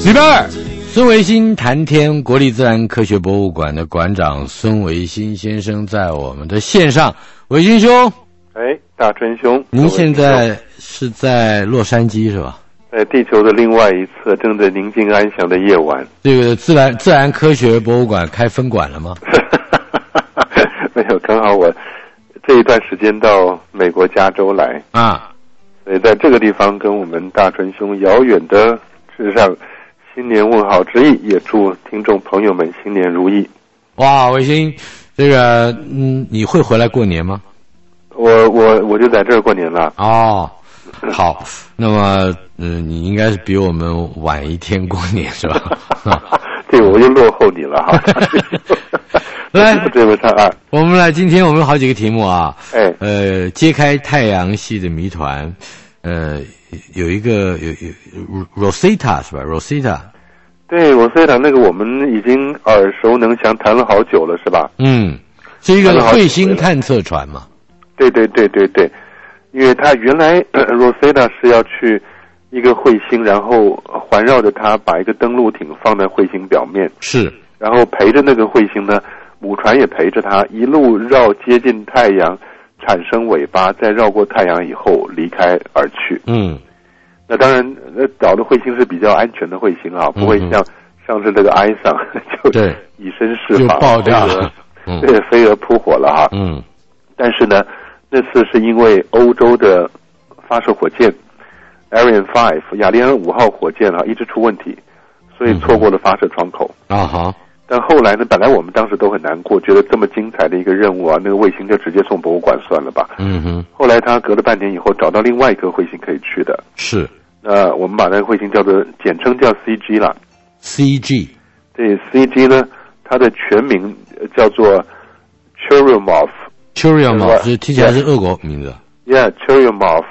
礼拜二，孙维新谈天，国立自然科学博物馆的馆长孙维新先生在我们的线上。维新兄， 大春兄， 您现在是在洛杉矶是吧？ 在地球的另外一侧，正在宁静安详的夜晚。 这个自然科学博物馆开分馆了吗？ 没有，刚好我这一段时间到美国加州来啊， 所以在这个地方跟我们大春兄遥远的致上新年问好之意，也祝听众朋友们新年如意。 哇，维新，这个你会回来过年吗？ 我就在这儿过年了。 哦，好，那么你应该是比我们晚一天过年是吧？ 这个我就落后你了哈。 来， 这不差啊。 我们来，今天我们有好几个题目啊。揭开太阳系的谜团。有一个有 Rosetta 是吧 ？Rosetta。对 ，Rosetta 那个我们已经耳熟能详，谈了好久了是吧？ 是一个彗星探测船嘛？ 对，因为它原来Rosetta 是要去一个彗星，然后环绕着它，把一个登陆艇放在彗星表面， 是， 然后陪着那个彗星呢，母船也陪着它，一路绕接近太阳，产生尾巴，再绕过太阳以后离开而去。那当然，找的彗星是比较安全的彗星啊，不会像上次这个埃桑就以身试法， 就爆掉了， 对，飞蛾扑火了哈。但是呢，那次是因为欧洲的发射火箭 Ariane 5雅利安5号火箭一直出问题，所以错过了发射窗口。但后来呢，本来我们当时都很难过，觉得这么精彩的一个任务那个卫星就直接送博物馆算了吧。后来他隔了半年以后找到另外一颗彗星可以去的。 是。 我们把那个彗星简称叫 CG 了。 CG。 对 ，CG 呢，它的全名叫做 Churyumov。 是听起来是俄国名字。 Churyumov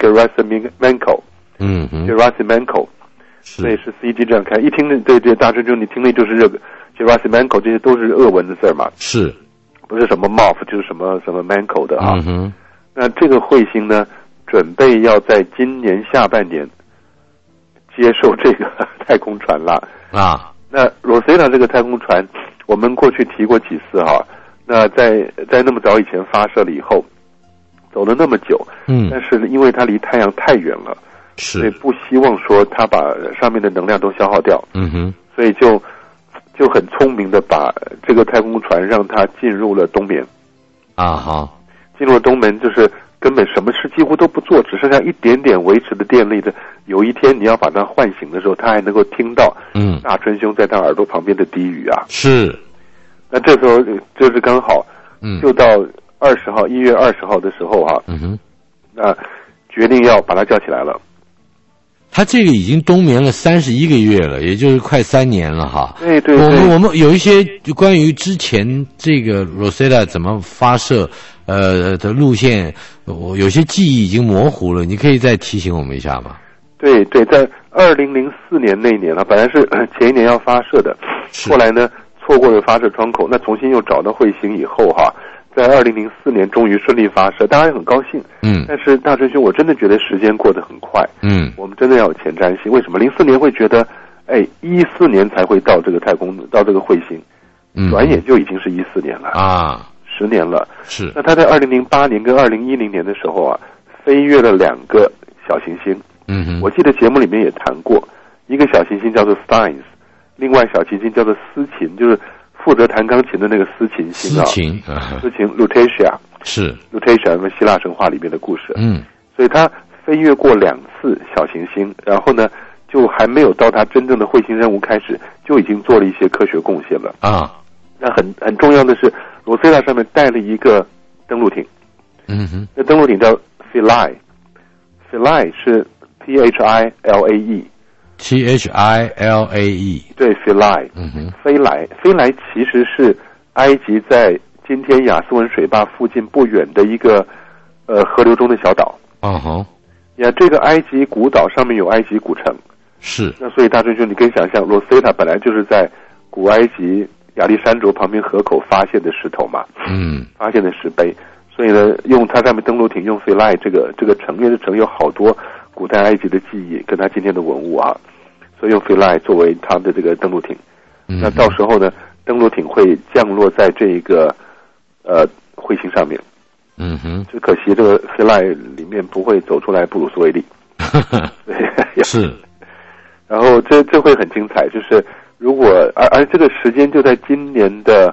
Gerasimenko。Gerasimenko。所以是 CG 这样看，一听对大春兄，你听的就是这个 Gerasimenko， 这些都是俄文的字嘛？是，不是什么 Mov 就是什么 Manko 的哈。那这个彗星呢，准备要在今年下半年接受这个太空船了啊。那 Rosetta 这个太空船，我们过去提过几次哈。那在那么早以前发射了以后，走了那么久，但是因为它离太阳太远了。所以不希望说他把上面的能量都消耗掉，所以就很聪明的把这个太空船让它进入了冬眠，进入了冬眠就是根本什么事几乎都不做，只剩下一点点维持的电力的。有一天你要把它唤醒的时候，他还能够听到大春兄在他耳朵旁边的低语啊。是，那这时候就是刚好，就到1月20号的时候那决定要把他叫起来了。 他这个已经冬眠了31个月了，也就是快3年了哈。对，我们有一些关于之前这个 Rosetta 怎么发射的路线，我有些记忆已经模糊了，你可以再提醒我们一下吗？对，在2004年那一年本来是前一年要发射的，后来呢错过了发射窗口，那重新又找到彗星以后在2004年终于顺利发射，大家也很高兴。但是大春兄，我真的觉得时间过得很快。我们真的要有前瞻性。为什么04年会觉得14年才会到这个太空，到这个彗星，转眼就已经是14年了啊，10年了。是。那他在2008年跟2010年的时候飞越了2个小行星。我记得节目里面也谈过，一个小行星叫做 Steins， 另外小行星叫做司琴，就是负责弹钢琴的那个司琴星司琴 Lutetia 是 Lutetia， 因为希腊神话里面的故事。所以他飞越过2次小行星，然后呢，就还没有到他真正的彗星任务开始，就已经做了一些科学贡献了啊。那很重要的是，罗塞塔上面带了一个登陆艇。那登陆艇叫 Philae 是 Philae。Philae 对 Philae， 飞来其实是埃及在今天亚斯文水坝附近不远的一个河流中的小岛。这个埃及古岛上面有埃及古城。是。那所以大春兄，你可以想象，罗塞塔本来就是在古埃及亚历山卓旁边河口发现的石头嘛，发现的石碑。所以呢，用它上面登陆艇用 Philae 这个城，因为这城有好多古代埃及的记忆跟它今天的文物所以用 Philae 作为它的这个登陆艇。那到时候呢，登陆艇会降落在这个彗星上面。只可惜这个 Philae 里面不会走出来布鲁斯威利。 是。 然后这会很精彩，就是如果而这个时间就在今年的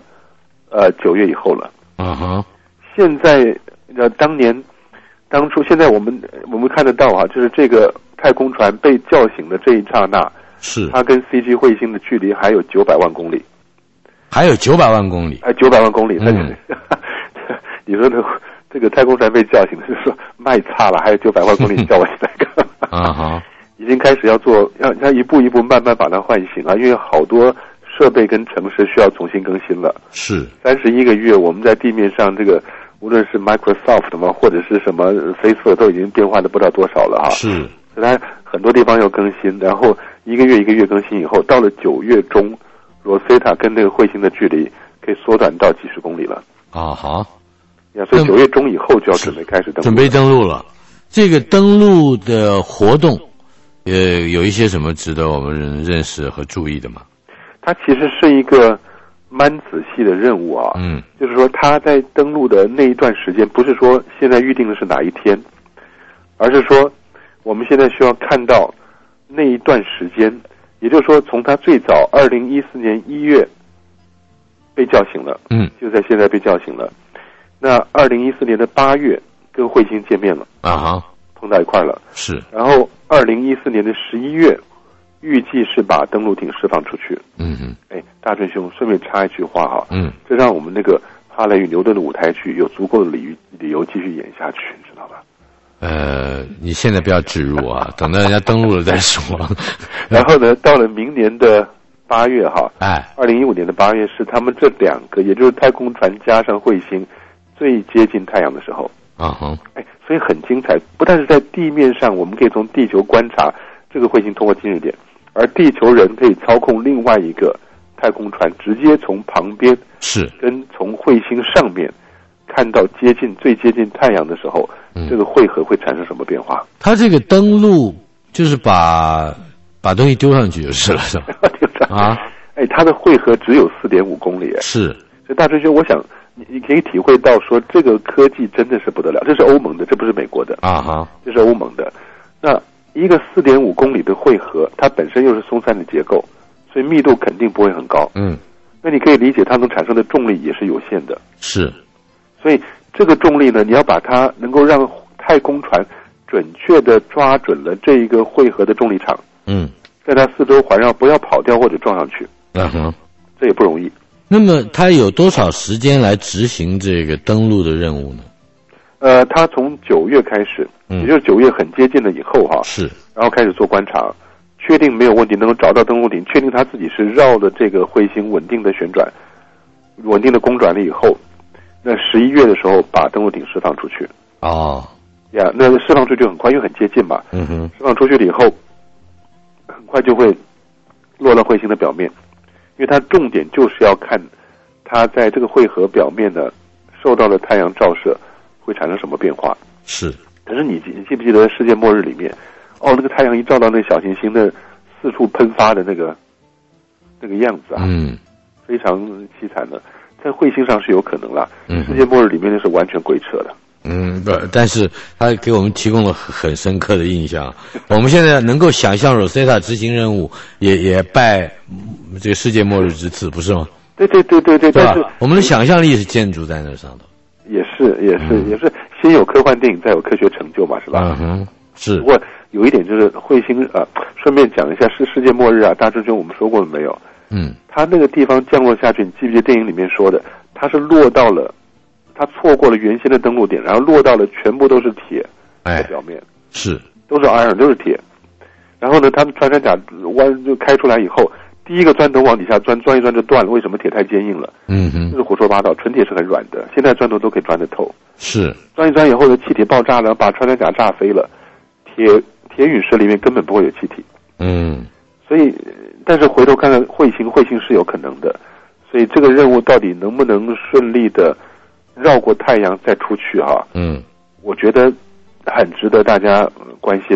9月以后了。现在当初现在我们看得到啊，就是这个太空船被叫醒的这一刹那， 是它跟 CG 彗星的距离还有900万公里。 还有900万公里 ？900万公里。你说这个太空船被叫醒，就是说卖差了，还有900万公里叫我起来干？已经开始要一步一步慢慢把它唤醒了，因为好多设备跟程式需要重新更新了。 是 31个月，我们在地面上这个无论是 Microsoft 嘛，或者是什么 Facebook 都已经变化的不知道多少了哈。 是， 所以它很多地方要更新，然后一个月一个月更新以后，到了9月中 ，Rosetta 跟这个彗星的距离可以缩短到几十公里了。所以9月中以后就要准备开始准备登陆了。这个登陆的活动，有一些什么值得我们认识和注意的吗？ 它其实是一个蛮仔细的任务啊。就是说它在登陆的那一段时间，不是说现在预定的是哪一天，而是说我们现在需要看到那一段时间，也就是说从它最早2014年1月被叫醒了，就在现在被叫醒了。那2014年的8月跟彗星见面了，碰到一块了。 是。 然后2014年的11月，预计是把登陆艇释放出去。大春兄，顺便插一句话哈，这让我们那个哈雷与牛顿的舞台剧有足够的理由继续演下去，知道吧？ 你现在不要置入啊，等到人家登陆了再说。 然后呢，到了明年的8月哈，2015年的8月是他们这两个，也就是太空船加上彗星最接近太阳的时候。所以很精彩，不但是在地面上，我们可以从地球观察这个彗星通过近日点，而地球人可以操控另外一个太空船，直接从旁边跟从彗星上面看到最接近太阳的时候，这个汇合会产生什么变化？ 它这个登陆就是把东西丢上去就是了，是吧？ 它的汇合只有4.5公里。 是。 所以大春兄，我想你可以体会到说这个科技真的是不得了，这是欧盟的，这不是美国的这是欧盟的。那一个4.5公里的汇合，它本身又是松散的结构，所以密度肯定不会很高。那你可以理解它能产生的重力也是有限的。 是。 所以这个重力呢，你要把它能够让太空船准确的抓准了这一个汇合的重力场，在它四周环绕，不要跑掉或者撞上去。这也不容易。 那么他有多少时间来执行这个登陆的任务呢？ 他从9月开始，也就是9月很接近了以后是， 然后开始做观察，确定没有问题，能够找到登陆点，确定他自己是绕着这个彗星稳定的旋转、稳定的公转了以后，那11月的时候把登陆艇释放出去。那释放出去很快，因为很接近嘛。释放出去了以后，很快就会落到彗星的表面。因为它重点就是要看它在这个汇合表面呢受到了太阳照射会产生什么变化。 是。 可是你记不记得世界末日里面，那个太阳一照到那个小行星的四处喷发的那个样子非常凄惨的。在彗星上是有可能啦，世界末日里面那是完全鬼扯的。 但是它给我们提供了很深刻的印象。我们现在能够想象 Rosetta 执行任务，也拜这个世界末日之赐，不是吗？ 对， 但是我们的想象力是建筑在那上头。 也是先有科幻电影，再有科学成就嘛，是吧？ 是。 不过有一点就是彗星顺便讲一下，是世界末日啊，大师兄我们说过了没有？它那个地方降落下去，你记不记得电影里面说的？它是落到了。它错过了原先的登陆点，然后落到了全部都是铁的表面， 是都是 iron 都是铁。然后呢，他们穿山甲弯就开出来以后，第一个钻头往底下钻一钻就断了。为什么？铁太坚硬了。这是胡说八道，纯铁是很软的，现在钻头都可以钻得透。 是钻一钻以后呢，气体爆炸了，把穿山甲炸飞了。铁陨石里面根本不会有气体。所以，但是回头看看彗星是有可能的。所以这个任务到底能不能顺利的绕过太阳再出去我觉得很值得大家关心。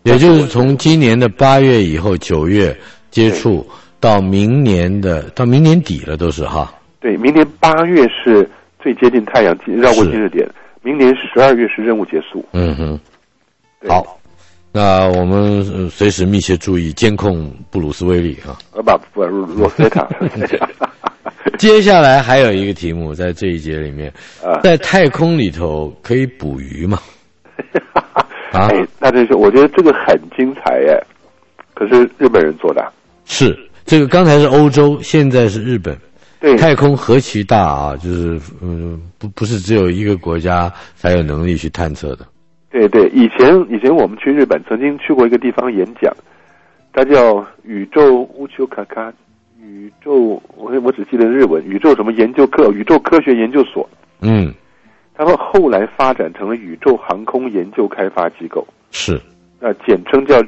也就是从今年的8月以后9月接触到明年底了，都是哈。 对，明年8月是最接近太阳绕过近日点，明年12月是任务结束。 嗯哼，好，那我们随时密切注意监控布鲁斯威利啊。 不，罗塞塔。 接下来还有一个题目在这一节里面，在太空里头可以捕鱼吗？ 啊，那真是，我觉得这个很精彩耶。可是日本人做的。 是，这个刚才是欧洲，现在是日本。 对， 太空何其大啊！就是不是只有一个国家才有能力去探测的。 对对，以前我们去日本曾经去过一个地方演讲，它叫宇宙乌丘卡卡宇宙，我只记得日文，宇宙什么研究课，宇宙科学研究所。嗯。他们后来发展成了宇宙航空研究开发机构， 是， 简称叫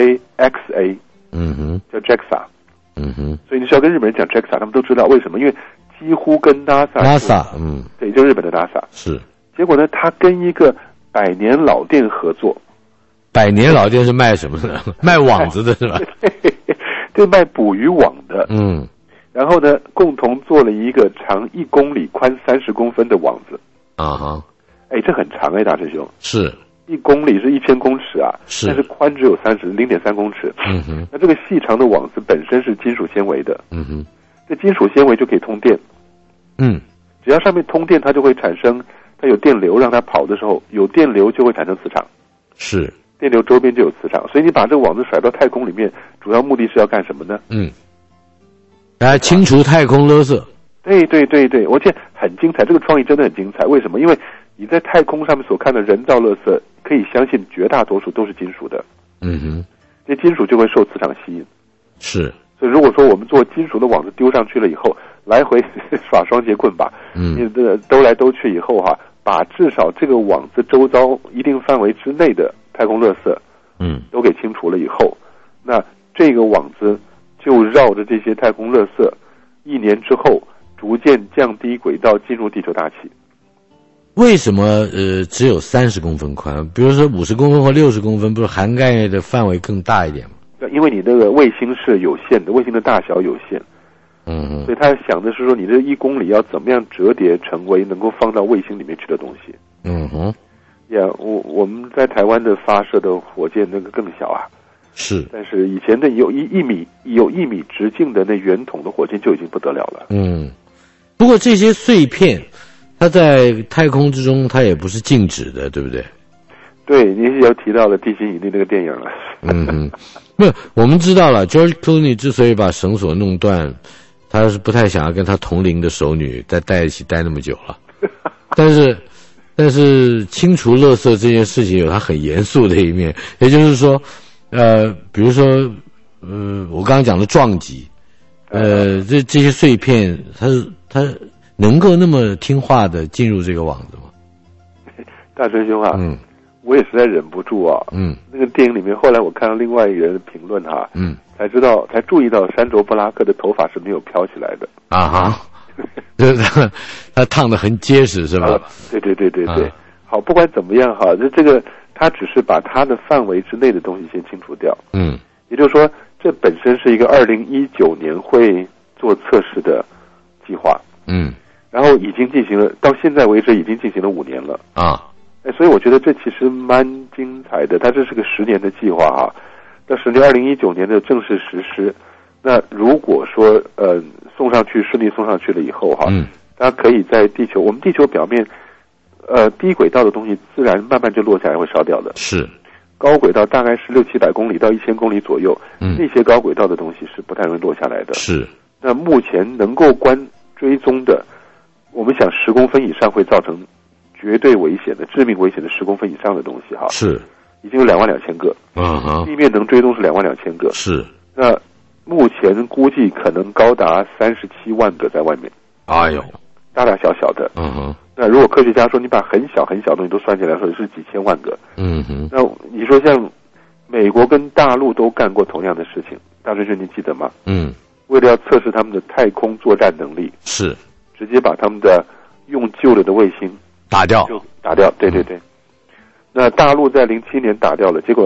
JAXA， 叫 JAXA， 所以你需要跟日本人讲 JAXA， 他们都知道为什么，因为几乎跟 NASA， 对，就日本的 NASA， 是。 结果呢，他跟一个百年老店合作， 百年老店是卖什么的？卖网子的是吧？ 对，卖捕鱼网的，然后呢，共同做了一个长1公里、宽30公分的网子。 啊哈， 这很长大师兄， 是 1公里是1000公尺啊， 是， 但是宽只有0.3公尺。那这个细长的网子本身是金属纤维的，这金属纤维就可以通电，只要上面通电，它就会产生，它有电流让它跑的时候，有电流就会产生磁场， 是， 电流周边就有磁场，所以你把这个网子甩到太空里面，主要目的是要干什么呢？ 来清除太空垃圾。 对，我觉得很精彩，这个创意真的很精彩。为什么？因为你在太空上面所看的人造垃圾，可以相信绝大多数都是金属的。这金属就会受磁场吸引。 是。 所以如果说我们做金属的网子丢上去了以后，来回耍双节棍吧，兜来兜去以后哈，把至少这个网子周遭一定范围之内的太空垃圾，都给清除了以后，那这个网子就绕着这些太空垃圾，1年之后逐渐降低轨道进入地球大气。 为什么只有30公分宽？比如说50公分或60公分，不是涵盖的范围更大一点吗？ 因为你这个卫星是有限的，卫星的大小有限，所以他想的是说，你这1公里要怎么样折叠成为能够放到卫星里面去的东西。我们在台湾的发射的火箭那个更小啊。 是， 但是以前的有1米直径的那圆筒的火箭就已经不得了了。 不过这些碎片，它在太空之中，它也不是静止的，对不对？ 对，您又提到了《地心引力》那个电影了。 没有，我们知道了 ，George Clooney 之所以把绳索弄断，他是不太想要跟他同龄的熟女再待一起待那么久了。但是清除垃圾这件事情有它很严肃的一面，也就是说。比如说，我刚刚讲的撞击，这些碎片，它能够那么听话的进入这个网子吗？ 大师兄啊，我也实在忍不住啊，那个电影里面，后来我看到另外一个人的评论哈，才注意到山卓布拉克的头发是没有飘起来的啊哈，他烫得很结实是吧？ 对，好，不管怎么样哈，这个。他只是把他的范围之内的东西先清除掉，也就是说，这本身是一个2019年会做测试的计划，然后已经进行了，到现在为止已经进行了5年了啊，所以我觉得这其实蛮精彩的。它这是个10年的计划哈，到2019年的正式实施。那如果说顺利送上去了以后哈，它可以在我们地球表面。低轨道的东西自然慢慢就落下来，会烧掉的。是，高轨道大概是600-700公里到1000公里左右，那些高轨道的东西是不太容易落下来的。是，那目前能够追踪的，我们想10公分以上会造成绝对危险的、致命危险的10公分以上的东西哈。是，已经有22000个。地面能追踪是22000个。是，那目前估计可能高达37万个在外面。哎呦，大大小小的。那如果科学家说你把很小很小的东西都算起来，说是几千万个，那你说像美国跟大陆都干过同样的事情，大师兄你记得吗？为了要测试他们的太空作战能力，是直接把他们的用旧了的卫星打掉，对。那大陆在07年打掉了，结果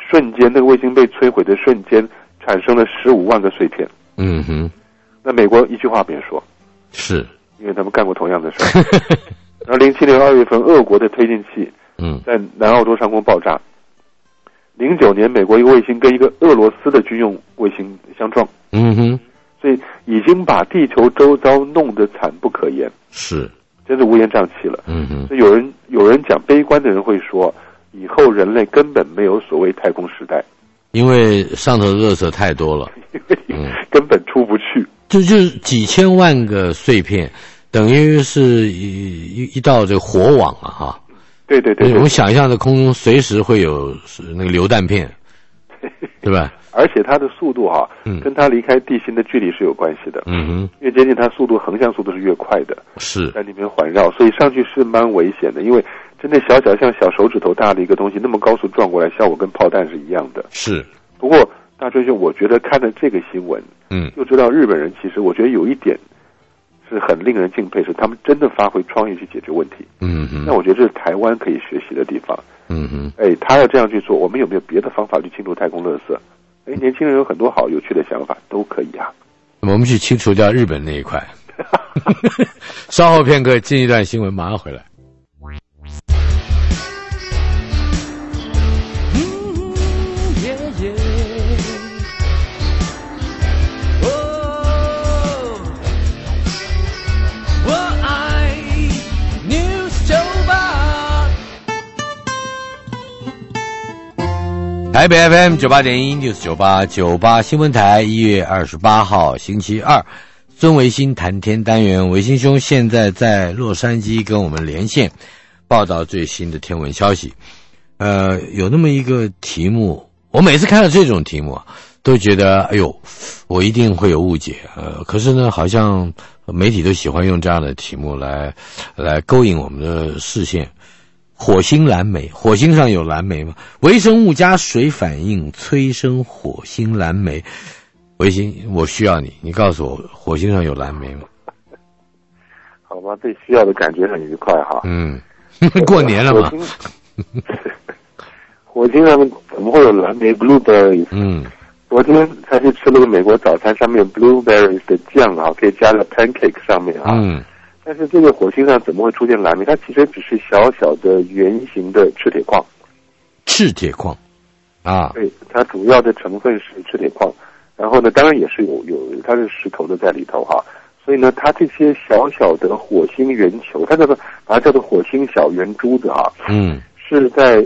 瞬间，那个卫星被摧毁的瞬间，产生了15万个碎片。 嗯哼， 那美国一句话别说， 是因为他们干过同样的事。然后07年2月份，俄国的推进器在南澳洲上空爆炸。09年，美国一个卫星跟一个俄罗斯的军用卫星相撞。 嗯哼， 所以已经把地球周遭弄得惨不可言， 是， 真是乌烟瘴气了。 嗯哼， 所以有人讲，悲观的人会说，以后人类根本没有所谓太空时代， 因为上头的垃圾太多了， 根本出不去。 就是几千万个碎片，等于是一道这个火网啊，哈。 对对对， 我们想象的空中随时会有那个榴弹片，对吧？ 而且它的速度跟它离开地心的距离是有关系的。 嗯哼， 越接近它速度，横向速度是越快的。 是在里面环绕，所以上去是蛮危险的。因为真的小像小手指头大的一个东西，那么高速撞过来，效果跟炮弹是一样的。 是。 不过大追兄，我觉得看了这个新闻，就知道日本人其实我觉得有一点是很令人敬佩，是他们真的发挥创意去解决问题。 嗯哼， 那我觉得这是台湾可以学习的地方。 嗯哼， 他要这样去做，我们有没有别的方法去清除太空垃圾？年轻人有很多好有趣的想法，都可以啊。 我们去清除掉日本那一块。稍后片刻，进一段新闻，马上回来。台北 FM 98.1 News98 新闻台1月28号星期二，孙维新谈天单元，维新兄现在在洛杉矶跟我们连线，报道最新的天文消息。有那么一个题目，我每次看到这种题目都觉得哎呦，我一定会有误解。可是呢，好像媒体都喜欢用这样的题目来勾引我们的视线。火星蓝莓，火星上有蓝莓吗？微生物加水反应催生火星蓝莓。维新，我需要你告诉我，火星上有蓝莓吗？ 好吧，被需要的感觉很愉快哈。 过年了嘛。 火星上怎么会有蓝莓 blueberries？昨天才去吃了个美国早餐，上面有 blueberries 的酱可以加在 pancake 上面但是这个火星上怎么会出现蓝莓？它其实只是小小的圆形的赤铁矿。 赤铁矿啊， 对，它主要的成分是赤铁矿，然后呢，当然也是有它是石头的在里头所以呢，它这些小小的火星圆球，它把它叫做火星小圆珠子是在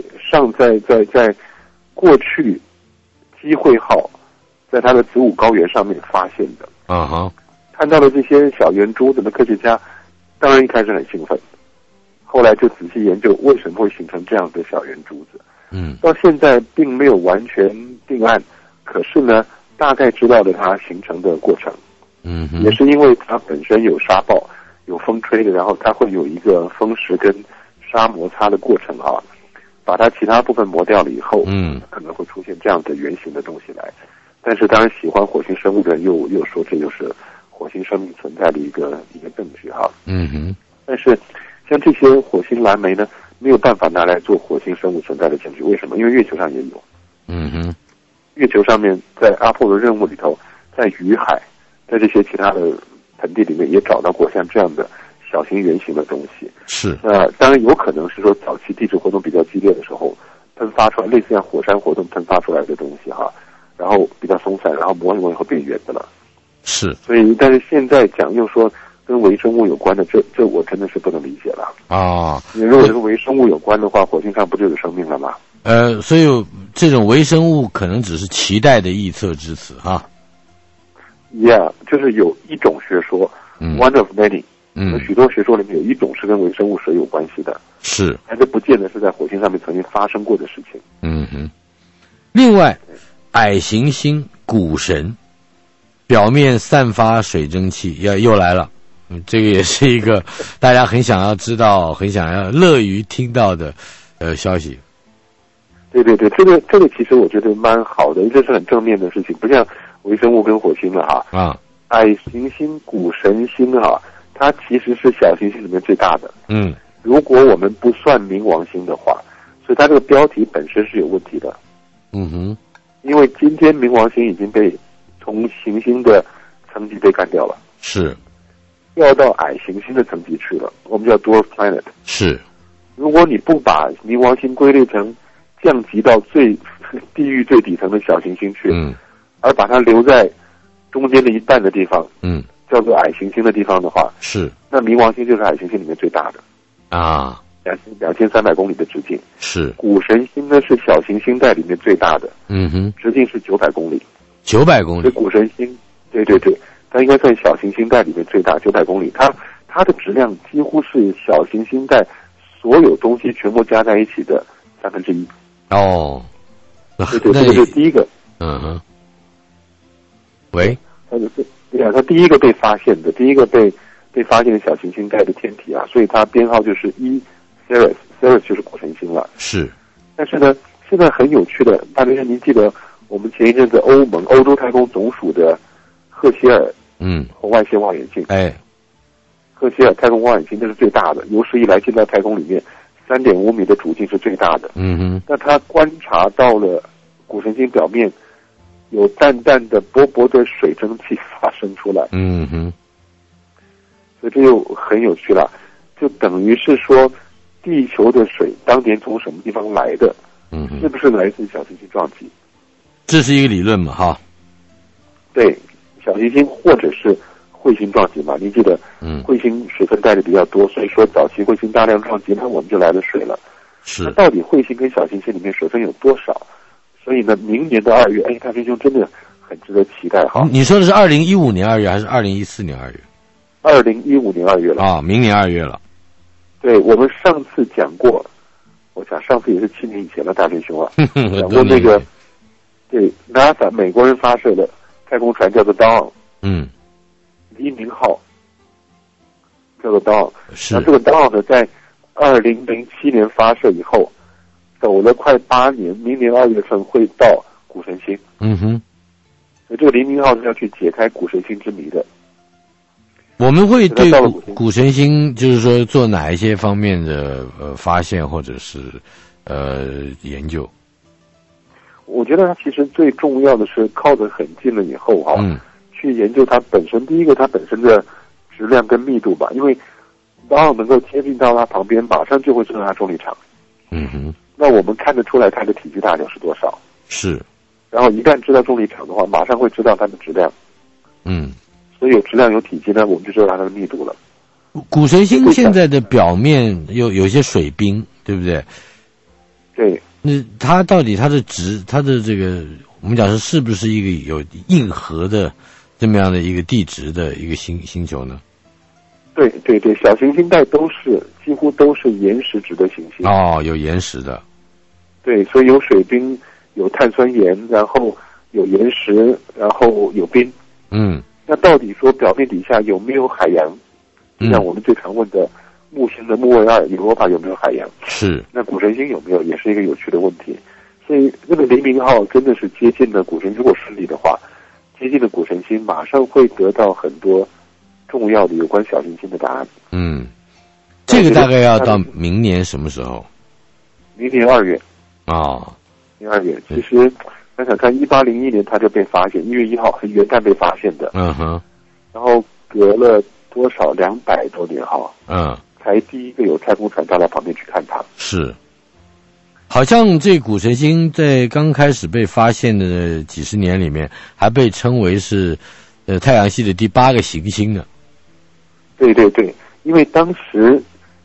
过去机会号在它的子午高原上面发现的。看到了这些小圆珠子的科学家。当然一开始很兴奋，后来就仔细研究为什么会形成这样的小圆珠子。到现在并没有完全定案，可是呢，大概知道了它形成的过程。也是因为它本身有沙暴、有风吹的，然后它会有一个风石跟沙摩擦的过程把它其他部分磨掉了以后，可能会出现这样的圆形的东西来。但是当然喜欢火星生物的人又说这就是火星生命存在的一个证据但是像这些火星蓝莓呢，没有办法拿来做火星生物存在的证据。为什么？因为月球上也有。月球上面在阿波罗任务里头，在雨海，在这些其他的盆地里面也找到过像这样的小型圆形的东西。 是。 当然有可能是说早期地质活动比较激烈的时候喷发出来，类似像火山活动喷发出来的东西然后比较松散，然后磨一磨以后变圆的了。 是， 所以但是现在讲又说跟微生物有关的，这我真的是不能理解了你如果是微生物有关的话，火星上不就有生命了吗？ 所以这种微生物可能只是期待的臆测之词就是有一种学说，one of many，许多学说里面有一种是跟微生物是有关系的， 是， 但是不见得是在火星上面曾经发生过的事情。 另外，矮行星谷神。表面散发水蒸气，又来了，这个也是一个大家很想要知道、很想要乐于听到的消息。 对，这个其实我觉得蛮好的，这是很正面的事情，不像微生物跟火星了矮行星谷神星它其实是小行星里面最大的。如果我们不算冥王星的话，所以它这个标题本身是有问题的。 嗯哼， 因为今天冥王星已经被从行星的层级被干掉了， 是掉到矮行星的层级去了，我们叫 dwarf planet。 是， 如果你不把冥王星归类成降级到地狱最底层的小行星去，而把它留在中间的一半的地方，叫做矮行星的地方的话， 是， 那冥王星就是矮行星里面最大的啊，2300公里的直径。 是， 谷神星呢是小行星带里面最大的，直径是900公里。 900公里。 所以谷神星，对，它应该算小行星带里面最大，900公里。它的质量几乎是小行星带所有东西全部加在一起的1/3。 哦， 对，这个是第一个。 喂， 它第一个被发现的，第一个被发现的小行星带的天体啊，所以它编号就是Ceres 就是谷神星了。 是， 但是呢，现在很有趣的，大家您记得我们前一阵子欧洲太空总署的赫歇尔红外线望远镜，赫歇尔太空望远镜那是最大的，有史以来进到太空里面3.5米的主径是最大的。那它观察到了谷神星表面有淡淡的薄薄的水蒸气发生出来。所以这就很有趣了，就等于是说地球的水当年从什么地方来的？是不是来自小行星撞击？ 这是一个理论嘛，哈。 对，小行星或者是彗星撞击嘛。您记得，彗星水分带的比较多，所以说早期彗星大量撞击，那我们就来了水了。 是。 那到底彗星跟小行星里面水分有多少？所以呢，明年的2月，大师兄真的很值得期待哈。 你说的是2015年2月还是2014年2月 ？2015年2月了啊，明年2月了。 对，我们上次讲过，我想上次也是7年以前了，大师兄啊，讲过那个，对 NASA 美国人发射的太空船叫做 Dawn，黎明号叫做 Dawn，那这个 Dawn 呢，在2007年发射以后，走了快8年，明年2月份会到谷神星。所以这个黎明号是要去解开谷神星之谜的。 我们会对谷神星，就是说做哪一些方面的发现或者是研究？ 我觉得它其实最重要的是靠得很近了以后去研究它本身。第一个，它本身的质量跟密度吧，因为当能够接近到它旁边，马上就会知道它重力场。那我们看得出来它的体积大小是多少？ 是。 然后一旦知道重力场的话，马上会知道它的质量。所以有质量有体积呢，我们就知道它的密度了。 谷神星现在的表面有些水冰，对不对？ 对。 那它到底它的这个我们讲是不是一个有硬核的这么样的一个地质的一个星球呢？ 对，小行星带几乎都是岩石质的行星。 有岩石的。 对，所以有水冰，有碳酸盐，然后有岩石，然后有冰。那到底说表面底下有没有海洋？像我们最常问的木星的木卫2europa有没有海洋？ 是。 那谷神星有没有，也是一个有趣的问题。所以那个黎明号真的是接近了谷神，如果顺利的话，接近了谷神星，马上会得到很多重要的有关小行星的答案。 这个大概要到明年什么时候？ 明年2月。明年2月，其实想想看，1801年它就被发现，1月1号元旦被发现的。然后隔了多少200多年才第一个有太空船到它旁边去看它。 是。好像这谷神星在刚开始被发现的几十年里面，还被称为是太阳系的第8个行星呢。 对，因为当时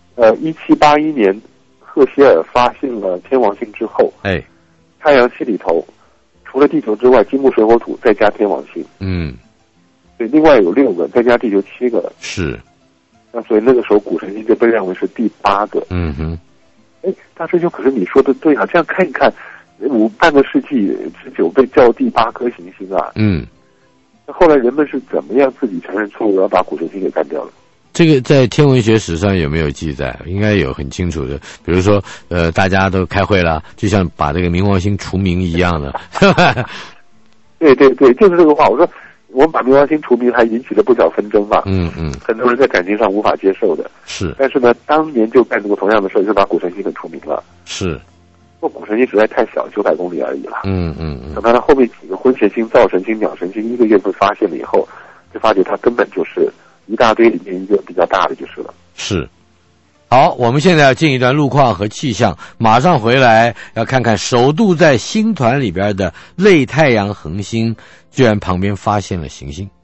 1781年赫歇尔发现了天王星之后，太阳系里头除了地球之外，金木水火土再加天王星。对，另外有6个，再加地球7个了。是。那所以那个时候谷神星就被认为是第8个。大师兄，可是你说的对啊，这样看一看，半个世纪之久被叫第8颗行星啊。那后来人们是怎么样自己承认错误，要把谷神星给干掉了？ 这个在天文学史上有没有记载？应该有很清楚的，比如说大家都开会了，就像把这个冥王星除名一样的。 对，就是这个话。我说我们把冥王星除名，还引起了不小纷争嘛。很多人在感情上无法接受的。 是。 但是呢，当年就干这个同样的事，就把谷神星给除名了。 是。 不过谷神星实在太小，900公里而已了。等到它后面几个婚神星、灶神星、鸟神星1个月份发现了以后，就发觉它根本就是一大堆里面一个比较大的就是了。 是。好，我们现在要进一段路况和气象，马上回来要看看首度在星团里边的类太阳恒星，居然旁边发现了行星。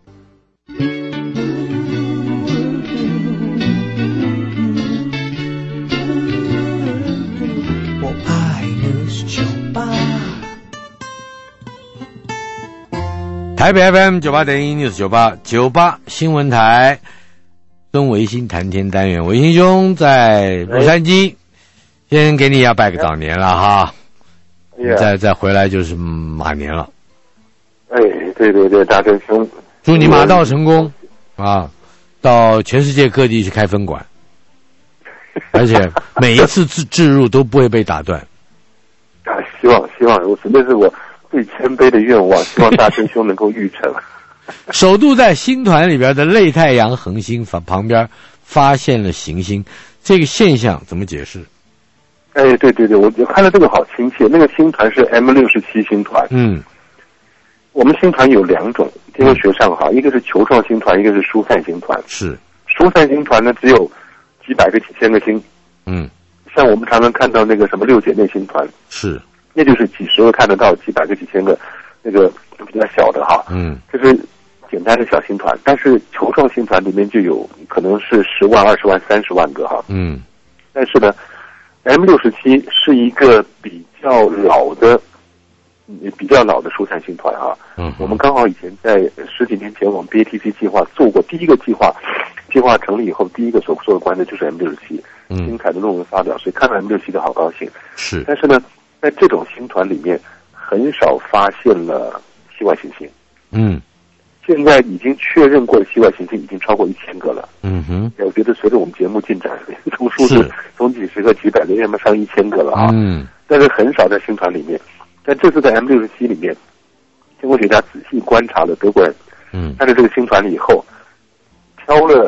台北 FM 98.1 News 98新闻台，孙维新谈天单元，维新兄在洛杉矶，先给你要拜个早年了哈，再回来就是马年了。 对，大真兄， 祝你马到成功啊，到全世界各地去开分馆，而且每一次置入都不会被打断。 希望如此，那是我最谦卑的愿望，希望大真兄能够预成。 首度在星团里边的类太阳恒星旁边发现了行星，这个现象怎么解释？ 对，我看了这个好亲切。那个星团是 M67星团。我们星团有2种，天文学上哈，一个是球状星团，一个是疏散星团。 是疏散星团呢，只有几百个、几千个星。像我们常常看到那个什么6姐妹星团， 是， 那就是几十个看得到，几百个、几千个，那个比较小的哈。这是简单的小星团。但是球状星团里面就有可能是10万、20万、30万个哈。但是呢 ，M67是一个比较老的疏散星团啊。我们刚好以前在10几年前，我们 BATC 计划做过第一个计划成立以后，第一个所做的关的就是 M67。精彩的论文发表，所以看到 M67的好高兴。 是， 但是呢，在这种星团里面，很少发现了系外行星。现在已经确认过的系外行星已经超过1000个了。我觉得随着我们节目进展，从数字从几十个、几百个，要么上1000个了啊。但是很少在星团里面。但这次在 M67里面，天文学家仔细观察了德国人，看着这个星团以后，挑了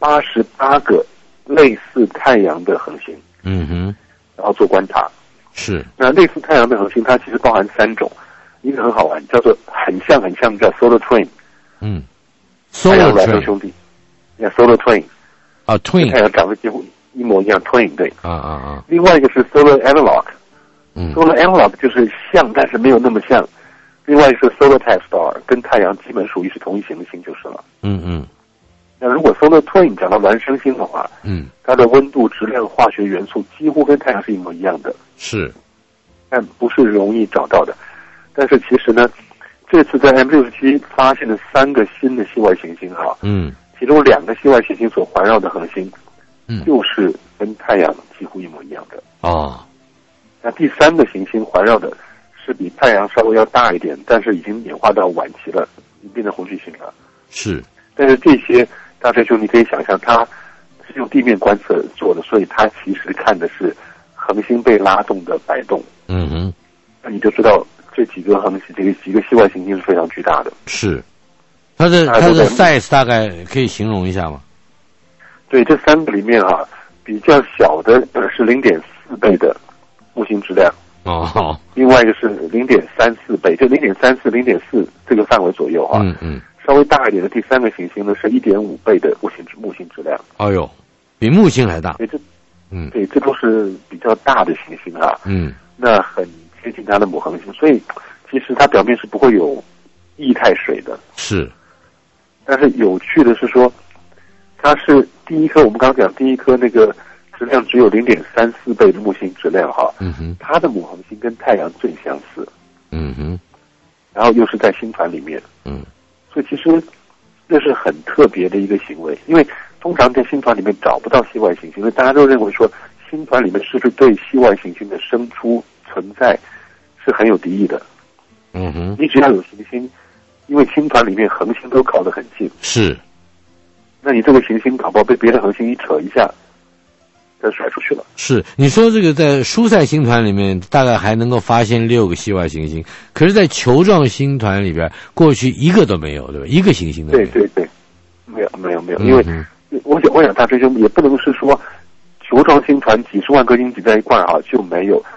88个类似太阳的恒星，然后做观察。 是， 那类似太阳的恒星，它其实包含3种，一个很好玩，叫做很像叫 Solar Twin，太阳孪生兄弟，Solar Twin， Twin， 太阳长得几乎一模一样 ，Twin 对，另外一个是 Solar Analog，Solar Analog 就是像但是没有那么像，另外一个是 Solar Type Star， 跟太阳基本属于是同一型的星就是了。那如果 Solar Twin 讲到孪生星的话，它的温度、质量、化学元素几乎跟太阳是一模一样的。 是， 但不是容易找到的。但是其实呢，这次在 M67发现了3个新的系外行星哈，其中2个系外行星所环绕的恒星，就是跟太阳几乎一模一样的。那第3个行星环绕的是比太阳稍微要大一点，但是已经演化到晚期了，已经变成红巨星了。 是， 但是这些大师兄，你可以想象，它是用地面观测做的，所以它其实看的是恒星被拉动的摆动。那你就知道这几个恒星，这几个系外行星是非常巨大的。是， 它的 size 大概可以形容一下吗？ 对，这3个里面啊，比较小的是 0.4 倍的木星质量。另外一个是 0.34 倍，就 0.34、0.4 这个范围左右啊。稍微大一点的第3个行星呢是 1.5 倍的木星质量。 比木星还大。 对，这都是比较大的行星啊。那很接近它的母恒星，所以其实它表面是不会有液态水的。是。但是有趣的是说，它是第一颗，我们刚刚讲第一颗那个质量只有 0.34 倍的木星质量哈。它的母恒星跟太阳最相似。然后又是在星团里面。所以其实这是很特别的一个行为，因为通常在星团里面找不到系外行星，因为大家都认为说星团里面是不是对系外行星的生出存在是很有敌意的。你只要有行星，因为星团里面恒星都靠得很近，是，那你这个行星搞不好被别的恒星一扯一下，就甩出去了。是， 你说这个在疏散星团里面大概还能够发现6个系外行星，可是在球状星团里边过去一个都没有，对吧？一个行星都没有。 对，没有，因为我想大师兄也不能是说球状星团几十万颗星挤在一块儿就没有，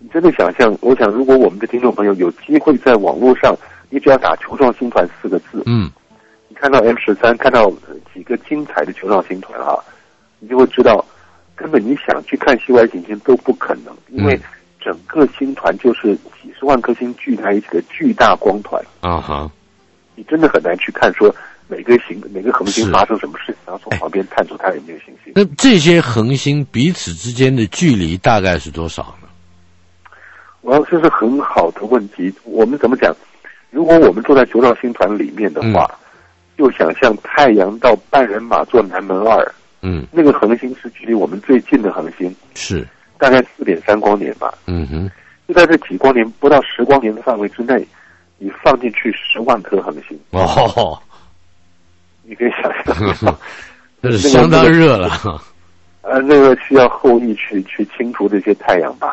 真的想象，我想如果我们的听众朋友有机会在网络上，你只要打球状星团4个字，你看到 M13，看到几个精彩的球状星团啊，你就会知道，根本你想去看系外行星都不可能，因为整个星团就是几十万颗星聚在一起的巨大光团你真的很难去看说每个恒星发生什么事情，然后从旁边探索它有没有行星。 那这些恒星彼此之间的距离大概是多少呢？ 这是很好的问题。我们怎么讲？如果我们坐在球状星团里面的话，就想象太阳到半人马座南门2，那个恒星是距离我们最近的恒星， 是大概4.3光年吧。就在这几光年，不到10光年的范围之内，你放进去10万颗恒星。你可以想象， 这是相当热了。 那个需要后羿去清除这些太阳吧。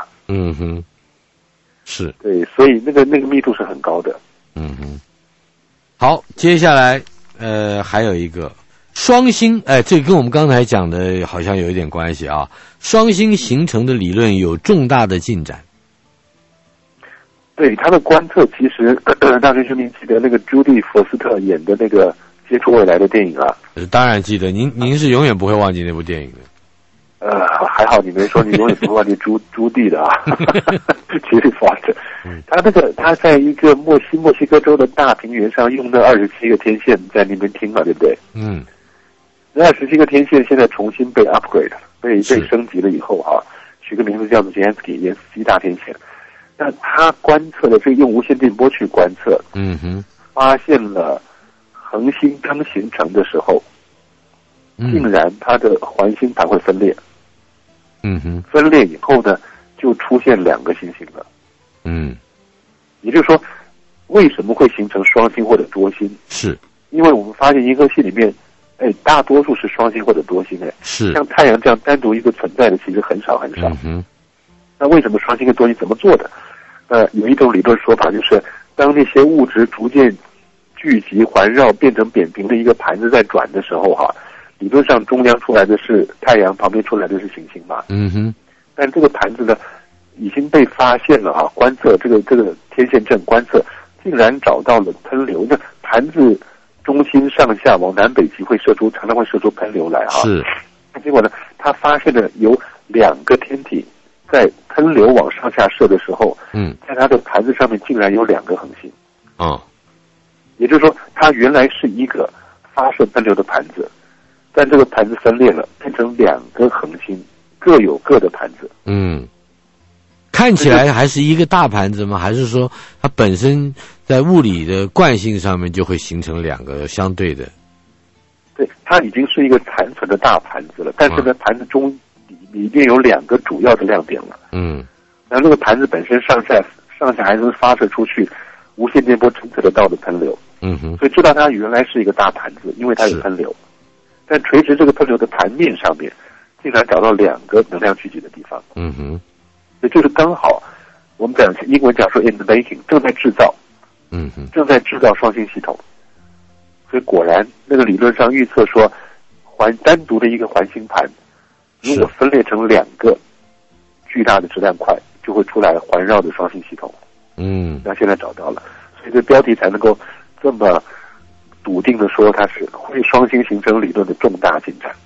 是对，所以那个密度是很高的。 好，接下来还有一个双星，这跟我们刚才讲的好像有一点关系啊。双星形成的理论有重大的进展。 对，他的观测其实大学生您记得那个朱蒂·佛斯特演的那个接触未来的电影啊？ 当然记得，您是永远不会忘记那部电影的。 还好你没说你永远不会忘记朱棣的啊。朱蒂·佛斯特，他在一个墨西哥州的大平原上用那27个天线在那边听嘛，对不对？那27个天线现在重新被 upgrade， 被升级了以后啊，取个名字叫做延斯基大天线。那他观测的是用无线电波去观测，发现了恒星刚形成的时候，竟然它的环星盘会分裂。分裂以后呢，就出现2个星星了。也就是说，为什么会形成双星或者多星？是因为我们发现银河系里面，大多数是双星或者多星。是像太阳这样单独一个存在的，其实很少很少。那为什么双星跟多星怎么做的？有一种理论说法，就是当那些物质逐渐聚集环绕变成扁平的一个盘子在转的时候理论上中央出来的是太阳，旁边出来的是行星嘛。但这个盘子呢已经被发现了观测这个天线阵观测竟然找到了喷流。那盘子中心上下往南北极常常会射出喷流来是。结果呢，他发现了有2个天体在喷流往上下射的时候，在它的盘子上面竟然有2个恒星。也就是说，它原来是一个发射喷流的盘子，但这个盘子分裂了，变成2个恒星，各有各的盘子。看起来还是一个大盘子吗？还是说它本身在物理的惯性上面就会形成2个相对的？对，它已经是一个残存的大盘子了，但是呢，盘子中里面有2个主要的亮点了。然后这个盘子本身上下还能发射出去无线电波侦测得到的喷流。所以知道它原来是一个大盘子，因为它有喷流。但垂直这个喷流的盘面上面，竟然找到2个能量聚集的地方。也就是刚好我们讲英文讲说 in the making， 正在制造。正在制造双星系统。所以果然那个理论上预测说，单独的一个环星盘，如果分裂成2个巨大的质量块，就会出来环绕的双星系统。那现在找到了，所以这标题才能够这么笃定的说它是会双星形成理论的重大进展。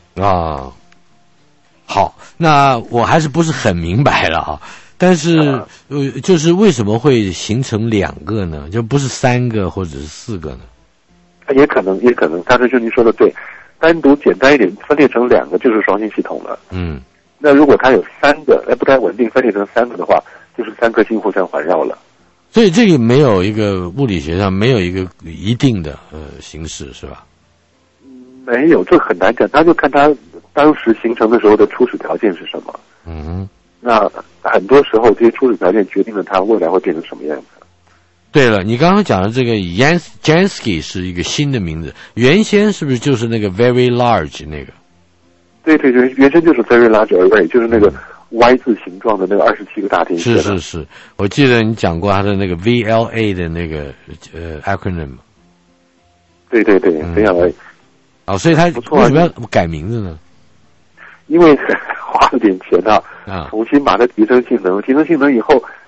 好，那我还是不是很明白了但是就是为什么会形成2个呢？就不是3个或者是4个呢？ 也可能，大致就您说的对，单独简单一点分裂成2个就是双星系统了。那如果它有3个不太稳定分裂成3个的话，就是3颗星互相环绕了。 所以这个没有一个物理学上没有一个一定的形式是吧？ 没有，这很难讲，他就看它当时形成的时候的初始条件是什么。那很多时候这些初始条件决定了它未来会变成什么样子。 对了，你刚刚讲的这个 Jansky 是一个新的名字，原先是不是就是那个 Very Large 那个？ 对，原先就是 Very Large Array， 就是那个 Y 字形状的那个27个大天线。 是，我记得你讲过它的那个 VLA 的那个acronym。 对，VLA。 所以它为什么要改名字呢？ 因为花了点钱重新把它提升性能以后，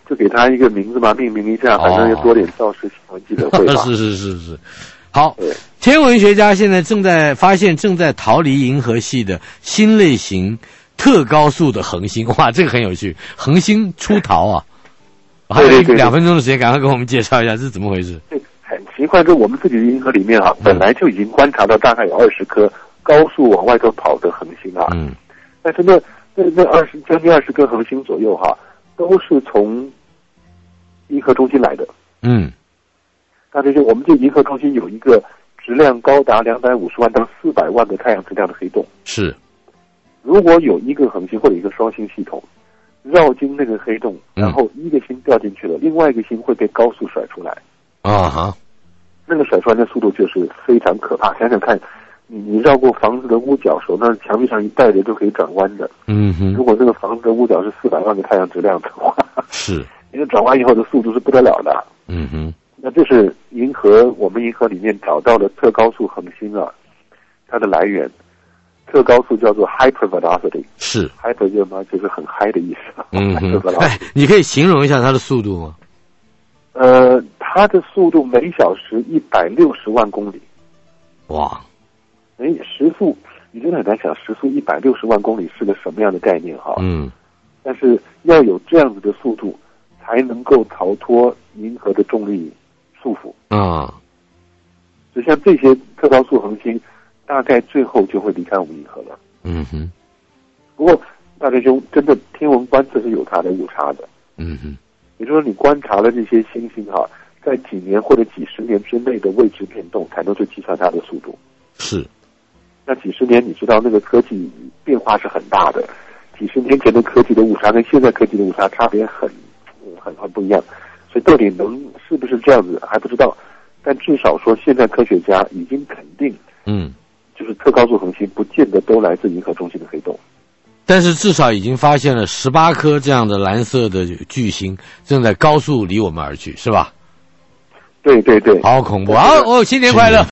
就给它一个名字嘛，命名一下，反正要多点造势新闻记者会吧。 是。好，天文学家现在正在发现正在逃离银河系的新类型特高速的恒星。哇，这个很有趣，恒星出逃啊！还有2分钟的时间，赶快给我们介绍一下这是怎么回事。 对，很奇怪，就我们自己的银河里面本来就已经观察到大概有20颗高速往外头跑的恒星啊。但是那将近20颗恒星左右都是从银河中心来的。那这就我们这银河中心有一个质量高达250万到400万个太阳质量的黑洞。是，如果有一个恒星或者一个双星系统绕经那个黑洞，然后一个星掉进去了，另外一个星会被高速甩出来。那个甩出来的速度就是非常可怕。想想看，你绕过房子的屋角时候，那墙壁上一带着就可以转弯的。如果这个房子的屋角是400万个太阳质量的话，是，你的转弯以后的速度是不得了的。那这是我们银河里面找到的特高速恒星它的来源。特高速叫做 hypervelocity， 是 hyper 就是很嗨的意思。 你可以形容一下它的速度吗？ 它的速度每小时160万公里。哇！时速你真的很难想，时速160万公里是个什么样的概念但是要有这样子的速度，才能够逃脱银河的重力束缚。就像这些特高速恒星，大概最后就会离开我们银河了。不过大师兄，真的天文观测是有它的误差的。也就是说，你观察了这些星星在几年或者几十年之内的位置变动，才能去计算它的速度。是。那几十年，你知道那个科技变化是很大的。几十年前的科技的误差跟现在科技的误差差别很不一样，所以到底是不是这样子还不知道。但至少说，现在科学家已经肯定，就是特高速恒星不见得都来自银河中心的黑洞。 但是至少已经发现了18颗这样的蓝色的巨星正在高速离我们而去，是吧？ 对。 好恐怖！新年快乐！